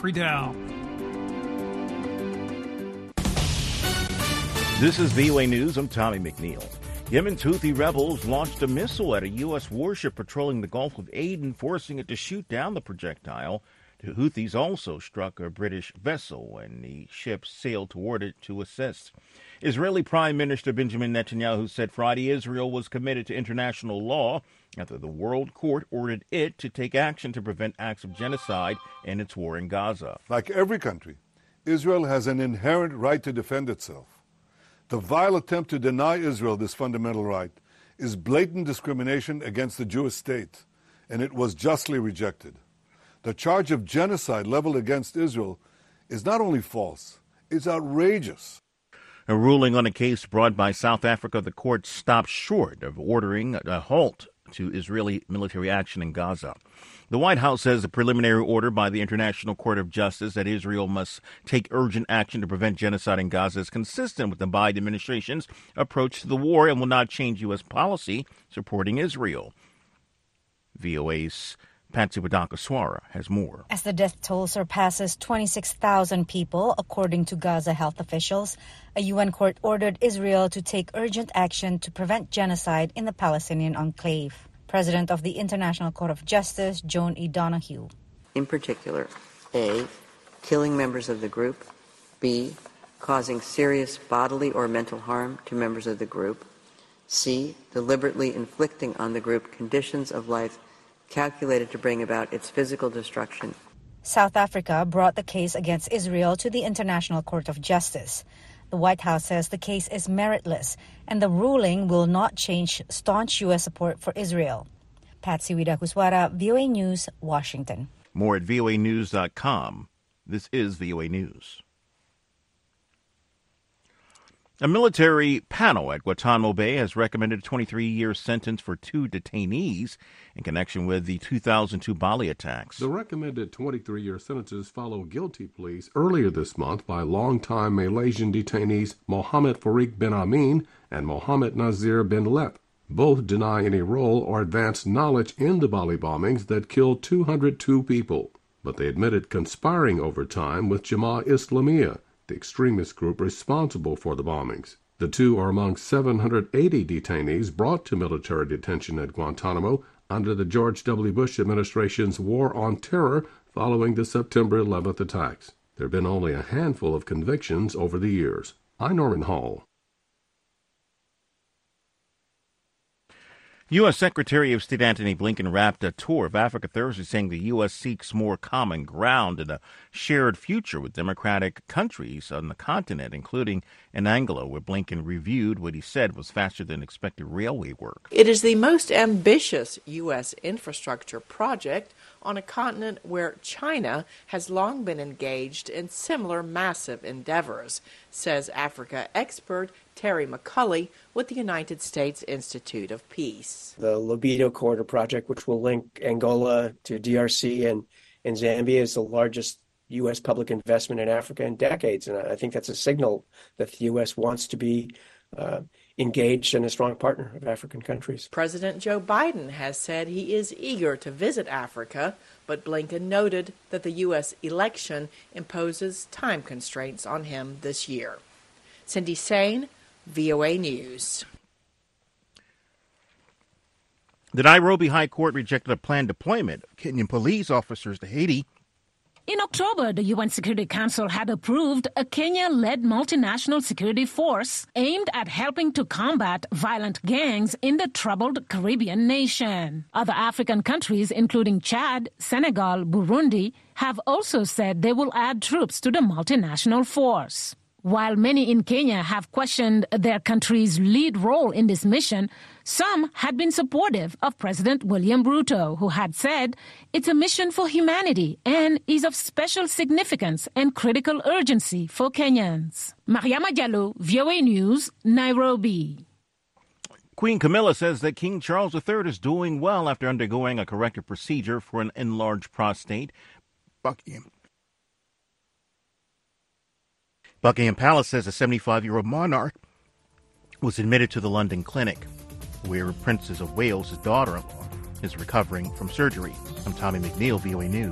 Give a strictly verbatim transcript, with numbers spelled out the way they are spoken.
Friedel. This is V O A News. I'm Tommy McNeil. Yemen's Houthi rebels launched a missile at a U S warship patrolling the Gulf of Aden, forcing it to shoot down the projectile. The Houthis also struck a British vessel, and the ship sailed toward it to assist. Israeli Prime Minister Benjamin Netanyahu said Friday Israel was committed to international law after the World Court ordered it to take action to prevent acts of genocide in its war in Gaza. Like every country, Israel has an inherent right to defend itself. The vile attempt to deny Israel this fundamental right is blatant discrimination against the Jewish state, and it was justly rejected. The charge of genocide leveled against Israel is not only false, it's outrageous. A ruling on a case brought by South Africa, the court stopped short of ordering a halt to Israeli military action in Gaza. The White House says the preliminary order by the International Court of Justice that Israel must take urgent action to prevent genocide in Gaza is consistent with the Biden administration's approach to the war and will not change U S policy supporting Israel. V O A's Patsy Wadakaswara has more. As the death toll surpasses twenty-six thousand people, according to Gaza health officials, a U N court ordered Israel to take urgent action to prevent genocide in the Palestinian enclave. President of the International Court of Justice, Joan E. Donoghue. In particular, A, killing members of the group, B, causing serious bodily or mental harm to members of the group, C, deliberately inflicting on the group conditions of life calculated to bring about its physical destruction. South Africa brought the case against Israel to the International Court of Justice. The White House says the case is meritless and the ruling will not change staunch U S support for Israel. Patsy Widakuswara, V O A News, Washington. More at V O A news dot com. This is V O A News. A military panel at Guantanamo Bay has recommended a twenty-three year sentence for two detainees in connection with the two thousand two Bali attacks. The recommended twenty-three year sentences follow guilty pleas earlier this month by longtime Malaysian detainees Mohammed Farik bin Amin and Mohammed Nazir bin Lep. Both deny any role or advanced knowledge in the Bali bombings that killed two hundred two people, but they admitted conspiring over time with Jemaah Islamiyah, the extremist group responsible for the bombings. The two are among seven hundred eighty detainees brought to military detention at Guantanamo under the George W. Bush administration's War on Terror following the September eleventh attacks. There have been only a handful of convictions over the years. I'm Norman Hall. U S. Secretary of State Antony Blinken wrapped a tour of Africa Thursday, saying the U S seeks more common ground and a shared future with democratic countries on the continent, including in Angola, where Blinken reviewed what he said was faster than expected railway work. It is the most ambitious U S infrastructure project on a continent where China has long been engaged in similar massive endeavors, says Africa expert Terry McCulley with the United States Institute of Peace. The Lobito Corridor project, which will link Angola to D R C and, and Zambia, is the largest U S public investment in Africa in decades. And I think that's a signal that the U S wants to be uh, engaged and a strong partner of African countries. President Joe Biden has said he is eager to visit Africa, but Blinken noted that the U S election imposes time constraints on him this year. Cindy Sain, V O A News. The Nairobi High Court rejected a planned deployment of Kenyan police officers to Haiti. In October, the U N Security Council had approved a Kenya-led multinational security force aimed at helping to combat violent gangs in the troubled Caribbean nation. Other African countries, including Chad, Senegal, Burundi, have also said they will add troops to the multinational force. While many in Kenya have questioned their country's lead role in this mission, some had been supportive of President William Ruto, who had said it's a mission for humanity and is of special significance and critical urgency for Kenyans. Mariama Diallo, V O A News, Nairobi. Queen Camilla says that King Charles the Third is doing well after undergoing a corrective procedure for an enlarged prostate. Buckingham. Buckingham Palace says a seventy-five-year-old monarch was admitted to the London clinic, where Princess of Wales' daughter-in-law is recovering from surgery. I'm Tommy McNeil, V O A News.